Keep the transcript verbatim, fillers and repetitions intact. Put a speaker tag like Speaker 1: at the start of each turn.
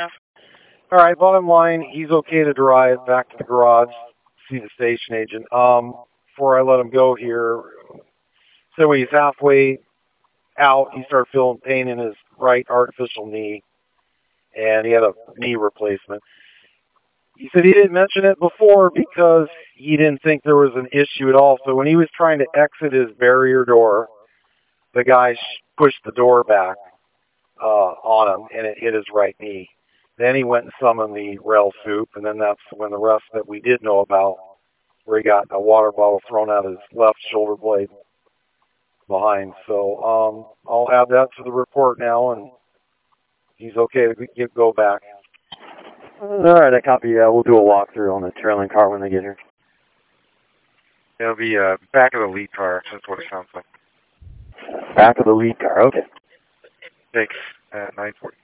Speaker 1: All right, bottom line, he's okay to drive back to the garage, see the station agent. Um, before I let him go here, so when he's halfway out, he started feeling pain in his right artificial knee, and he had a knee replacement. He said he didn't mention it before because he didn't think there was an issue at all. So when he was trying to exit his barrier door, the guy pushed the door back uh, on him, and it hit his right knee. Then he went and summoned the rail soup, and then that's when the rest that we did know about, where he got a water bottle thrown out his left shoulder blade behind. So um, I'll add that to the report now, and he's okay to get, go back.
Speaker 2: All right, I copy. Uh, we'll do a walkthrough on the trailing car when they get here.
Speaker 3: It'll be uh, back of the lead car. That's what it sounds like.
Speaker 2: Back of the lead car. Okay.
Speaker 3: Thanks. At nine forty.